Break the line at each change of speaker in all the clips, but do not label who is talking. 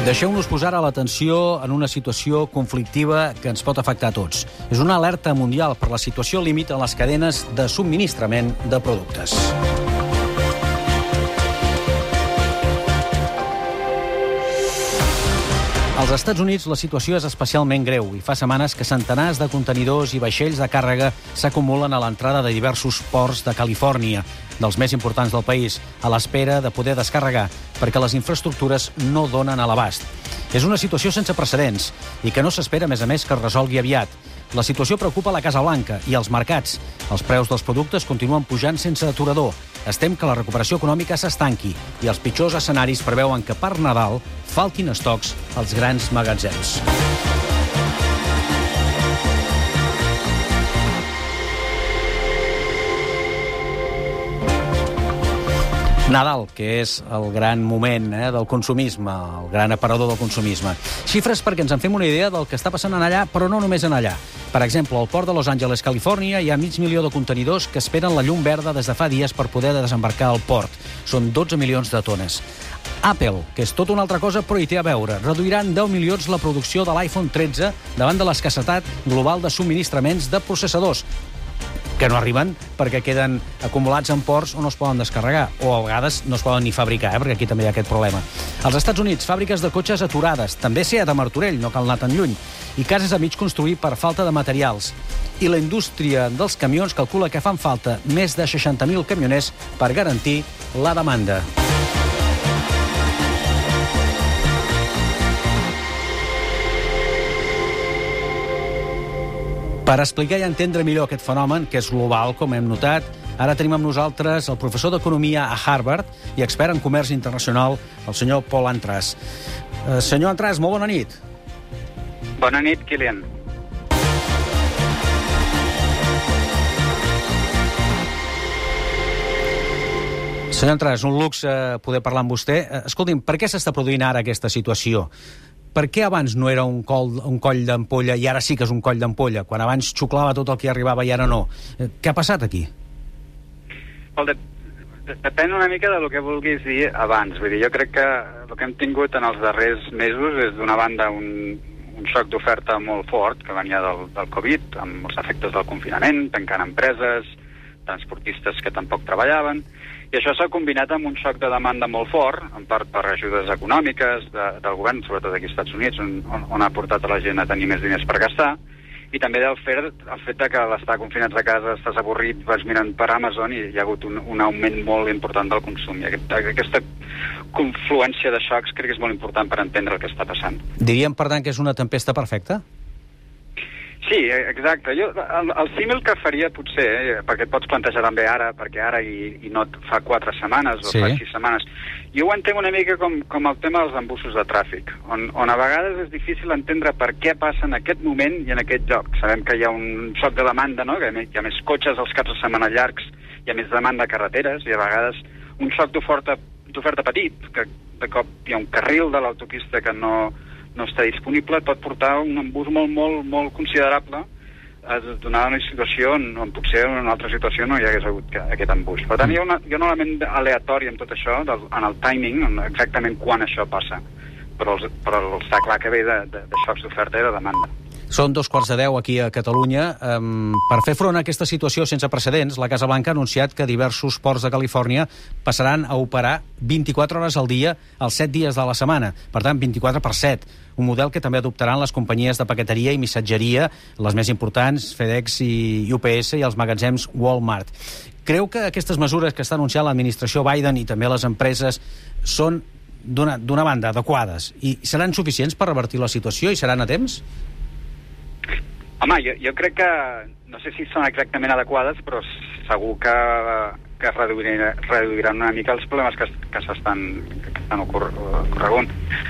Deixeu-nos posar a l'atenció en una situació conflictiva que ens pot afectar a tots. És una alerta mundial per la situació límit en les cadenes de subministrament de productes. Als Estats Units la situació és especialment greu i fa setmanes que centenars de contenidors i vaixells de càrrega s'acumulen a l'entrada de diversos ports de Califòrnia, dels més importants del país, a l'espera de poder descarregar, perquè les infraestructures no donen a l'abast. És una situació sense precedents i que no s'espera, a més, que es resolgui aviat. La situació preocupa la Casa Blanca i els mercats. Els preus dels productes continuen pujant sense aturador. Es tem que la recuperació econòmica s'estanqui i els pitjors escenaris preveuen que per Nadal faltin estocs als grans magatzems. Nadal, que és el gran moment del consumisme, el gran aparador del consumisme. Xifres perquè ens en fem una idea del que està passant en allà, però no només en allà. Per exemple, al port de Los Angeles, Califòrnia, hi ha 500.000 de contenidors que esperen la llum verda des de fa dies per poder desembarcar al port. Són 12 milions de tones. Apple, que és tota una altra cosa, però hi té a veure. Reduirà en 10 milions la producció de l'iPhone 13 davant de l'escassetat global de subministraments de processadors, que no arriben perquè queden acumulats en ports on no es poden descarregar, o a vegades no es poden ni fabricar, perquè aquí també hi ha aquest problema. Als Estats Units, fàbriques de cotxes aturades, també Seat a Martorell, no cal anar tan lluny, i cases a mig construir per falta de materials. I la indústria dels camions calcula que fan falta més de 60.000 camioners per garantir la demanda. Per explicar i entendre millor aquest fenomen, que és global, com hem notat, ara tenim amb nosaltres el professor d'Economia a Harvard i expert en comerç internacional, el senyor Pol Antras. Senyor Antras, molt bona nit.
Bona nit, Kilian.
Senyor Antras, un luxe poder parlar amb vostè. Escolti'm, per què s'està produint ara aquesta situació? Per què abans no era un coll d'ampolla i ara sí que és un coll d'ampolla, quan abans xuclava tot el que arribava i ara no? Què ha passat aquí?
Depèn una mica del que vulguis dir abans. Vull dir, jo crec que el que hem tingut en els darrers mesos és, d'una banda, un xoc d'oferta molt fort que venia del Covid, amb els efectes del confinament, tancant empreses, transportistes que tampoc treballaven, i això s'ha combinat amb un xoc de demanda molt fort, en part per ajudes econòmiques del govern, sobretot aquí als Estats Units, on ha portat a la gent a tenir més diners per gastar, i també el fet de que a l'estar confinats a casa estàs avorrit, vas mirant per Amazon i hi ha hagut un augment molt important del consum. I aquesta confluència de xocs crec que és molt important per entendre el que està passant.
Diríem, per tant, que és una tempesta perfecta?
Sí, exacte. Jo, el símil que faria potser, perquè et pots plantejar també ara, perquè ara i no fa 4 setmanes o fa 6 setmanes, jo ho entenc una mica com el tema dels embussos de tràfic, on a vegades és difícil entendre per què passa en aquest moment i en aquest lloc. Sabem que hi ha un xoc de demanda, no? Que hi ha més cotxes als caps de setmana llargs, hi ha més demanda a carreteres, i a vegades un xoc d'oferta petit, que de cop hi ha un carril de l'autopista que no està disponible, pot portar un embús molt considerable a donar una situació on potser en una altra situació no hi hagués hagut aquest embús. Per tant, hi ha un element aleatori en tot això, en el timing, exactament quan això passa. Però està clar que ve de xocs d'oferta i de demanda.
Són 2:15 aquí a Catalunya. Per fer front a aquesta situació sense precedents, la Casa Blanca ha anunciat que diversos ports de Califòrnia passaran a operar 24 hores al dia els 7 dies de la setmana. Per tant, 24/7. Un model que també adoptaran les companyies de paqueteria i missatgeria, les més importants, FedEx i UPS, i els magatzems Walmart. Creu que aquestes mesures que està anunciant l'administració Biden i també les empreses són, d'una banda, adequades i seran suficients per revertir la situació i seran a temps?
Home, jo crec que, no sé si són exactament adequades, però segur que reduiran una mica els problemes que s'estan ocorregunt.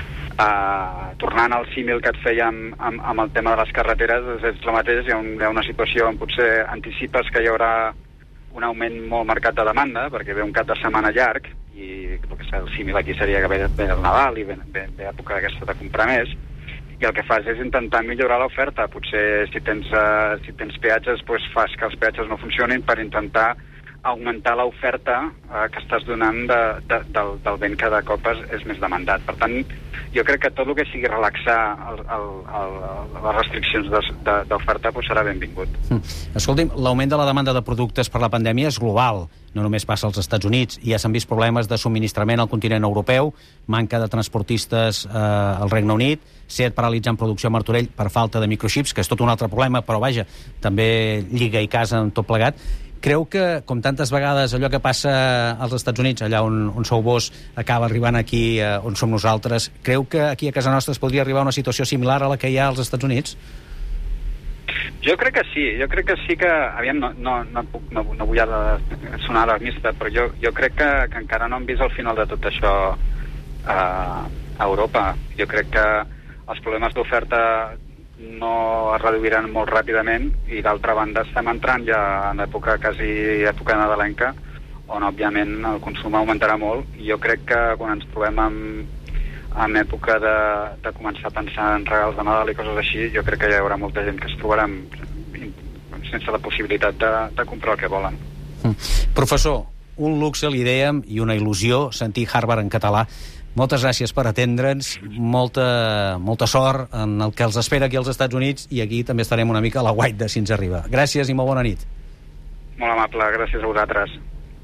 Tornant al símil que et feia amb el tema de les carreteres, és el mateix. Hi ha una situació on potser anticipes que hi haurà un augment molt marcat de demanda, perquè ve un cap de setmana llarg, i el símil aquí seria que ve el Nadal i ve època aquesta de comprar més, i el que fas és intentar millorar l'oferta. Potser si tens peatges, doncs fas que els peatges no funcionin per intentar augmentar l'oferta que estàs donant del vent que de cop és més demandat. Per tant, jo crec que tot el que sigui relaxar les restriccions d'oferta serà benvingut.
Escolti'm, l'augment de la demanda de productes per la pandèmia és global. No només passa als Estats Units. Ja s'han vist problemes de subministrament al continent europeu, manca de transportistes al Regne Unit, SEAT paralitzant producció a Martorell per falta de microxips, que és tot un altre problema, però vaja, també lliga i casa en tot plegat. Creu que, com tantes vegades, allò que passa als Estats Units, allà on sou vos, acaba arribant aquí on som nosaltres, creu que aquí a casa nostra es podria arribar a una situació similar a la que hi ha als Estats Units?
Jo crec que sí que... Aviam, no vull ara sonar alarmista, però jo crec que encara no hem vist el final de tot això a Europa. Jo crec que els problemes d'oferta no es reduiran molt ràpidament i d'altra banda estem entrant ja en època nadalenca on òbviament el consum augmentarà molt i jo crec que quan ens trobem en època de començar a pensar en regals de Nadal i coses així, jo crec que hi haurà molta gent que es trobarà sense la possibilitat de comprar el que volen.
Professor, un luxe li dèiem i una il·lusió sentir Harvard en català. Moltes gràcies per atendre'ns, molta sort en el que els espera aquí als Estats Units i aquí també estarem una mica a la guaita si ens arriba. Gràcies i molt bona nit.
Molt amable, gràcies a vosaltres.